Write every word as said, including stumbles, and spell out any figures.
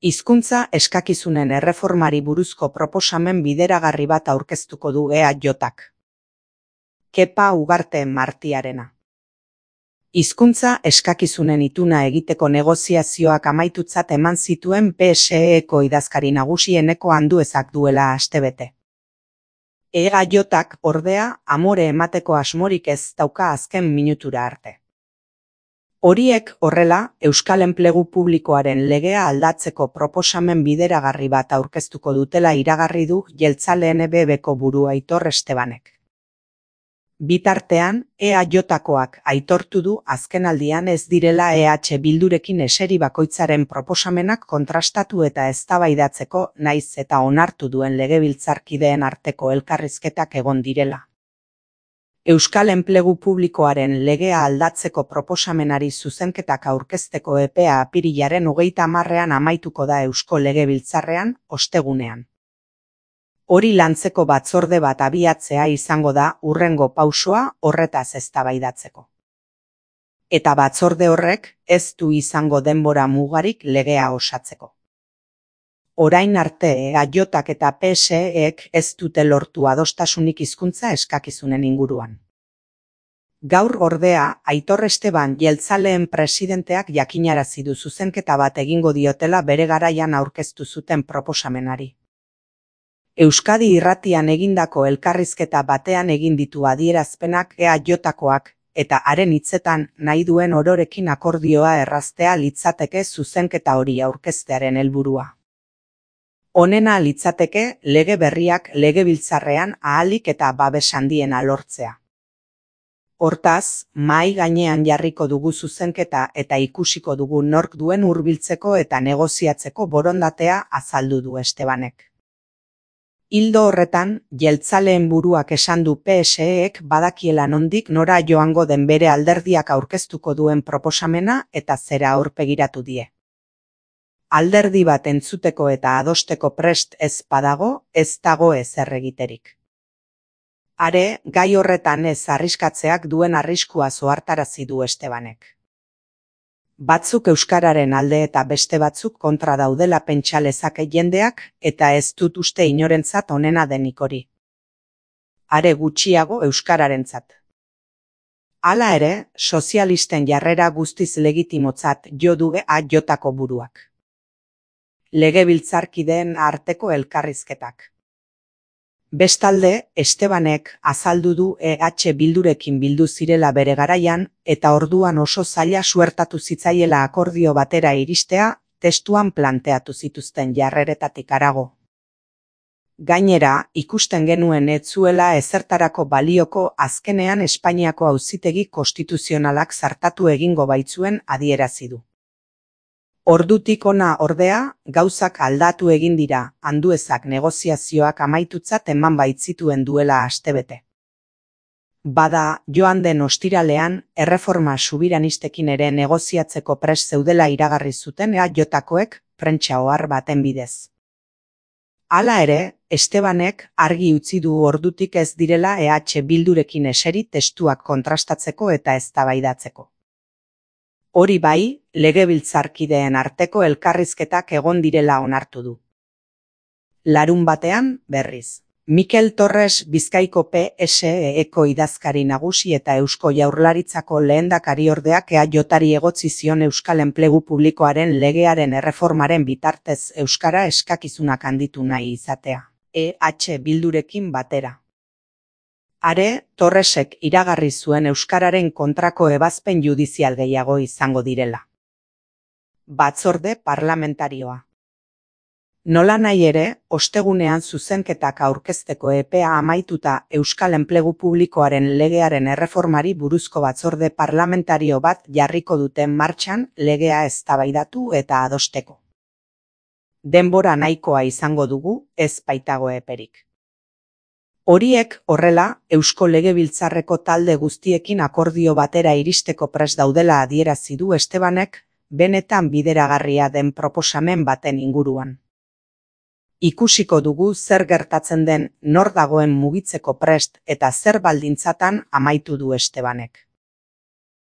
Hizkuntza eskakizunen erreformari buruzko proposamen bideragarri bat aurkeztuko du E A Jk. Kepa Ugarte Martiarena. Hizkuntza eskakizunen ituna egiteko negoziazioak amaitutzat eman zituen P S E-ko idazkari nagusieneko Anduezak duela astebete. E A Jk ordea amore emateko asmorik ez dauka azken minutura arte. Horiek horrela, Euskal Enplegu Publikoaren legea aldatzeko proposamen bideragarri bat aurkeztuko dutela iragarri du Jeltzaleen E B B-ko buru Aitor Estebanek. Bitartean, E A Jkoak aitortu du azkenaldian ez direla E H Bildurekin eseri bakoitzaren proposamenak kontrastatu eta eztabaidatzeko naiz eta onartu duen legebiltzarkideen arteko elkarrizketak egon direla. Euskal Enplegu Publikoaren legea aldatzeko proposamenari zuzenketak aurkezteko epea apirilaren hogeita hamarrean amaituko da Eusko Legebiltzarrean, ostegunean. Hori lantzeko batzorde bat abiatzea izango da hurrengo pausoa horretaz eztabaidatzeko. Eta batzorde horrek ez du izango denbora mugarik legea osatzeko. Orain arte E A Jk eta P S E-ek ez dute lortu adostasunik hizkuntza eskakizunen inguruan. Gaur ordea, Aitor Esteban Jeltzaleen presidenteak jakinarazi du zuzenketa bat egingo diotela bere garaian aurkeztu zuten proposamenari. Euskadi Irratian egindako elkarrizketa batean egin ditu adierazpenak E A Jkoak, eta haren hitzetan nahi duen ororekin akordioa erraztea litzateke zuzenketa hori aurkeztearen helburua. Honena litzateke lege berriak legebiltzarrean ahalik eta babes handiena lortzea. Hortaz, mahai gainean jarriko dugu zuzenketa eta ikusiko dugu nork duen hurbiltzeko eta negoziatzeko borondatea azaldu du Estebanek. Ildo horretan, Jeltzaleen buruak esan du P S E-ek badakiela nondik nora joango den bere alderdiak aurkeztuko duen proposamena eta zera aurpegiratu die. Alderdi bat entzuteko eta adosteko prest ez badago, ez dago ezer egiterik. Are, gai horretan ez arriskatzeak duen arriskua ohartarazi du Estebanek. Batzuk euskararen alde eta beste batzuk kontra daudela pentsa lezake jendeak eta ez dut uste inorentzat onena denik hori. Are gutxiago euskararentzat. Hala ere, sozialisten jarrera guztiz legitimotzat jo du E A Jko buruak. Legebiltzarkideen arteko elkarrizketak. Bestalde, Estebanek azaldu du E H Bildurekin bildu zirela bere garaian eta orduan oso zaila suertatu zitzaiela akordio batera iristea, testuan planteatu zituzten jarreretatik harago. Gainera, ikusten genuen ez zuela ezertarako balioko azkenean Espainiako Auzitegi Konstituzionalak zartatu egingo baitzuen adierazi du. Ordutik hona ordea, gauzak aldatu egin dira, Anduezak negoziazioak amaitutzat eman baitzituen duela astebete. Bada, joan den ostiralean, erreforma subiranistekin ere negoziatzeko prest zeudela iragarri zuten E A Jkoek prentsa ohar baten bidez. Hala ere, Estebanek argi utzi du ordutik ez direla E H Bildurekin eseri testuak kontrastatzeko eta eztabaidatzeko. Hori bai, legebiltzarkideen arteko elkarrizketak egon direla onartu du. Larun batean, berriz. Mikel Torres Bizkaiko P S E-ko idazkari nagusi eta Eusko Jaurlaritzako lehendakariordeak E A Jri egotzi zion Euskal Enplegu Publikoaren legearen erreformaren bitartez euskara eskakizunak handitu nahi izatea, E H Bildurekin batera. Are, Torresek iragarri zuen euskararen kontrako ebazpen judizial gehiago izango direla. Batzorde parlamentarioa. Nolanahi ere, ostegunean zuzenketak aurkezteko epea amaituta Euskal Enplegu Publikoaren legearen erreformari buruzko batzorde parlamentario bat jarriko duten martxan legea eztabaidatu eta adosteko. Denbora nahikoa izango dugu, ez baitago eperik. Horiek horrela, Eusko Legebiltzarreko talde guztiekin akordio batera iristeko prest daudela adierazi du Estebanek, benetan bideragarria den proposamen baten inguruan. Ikusiko dugu zer gertatzen den, nor dagoen mugitzeko prest eta zer baldintzatan amaitu du Estebanek.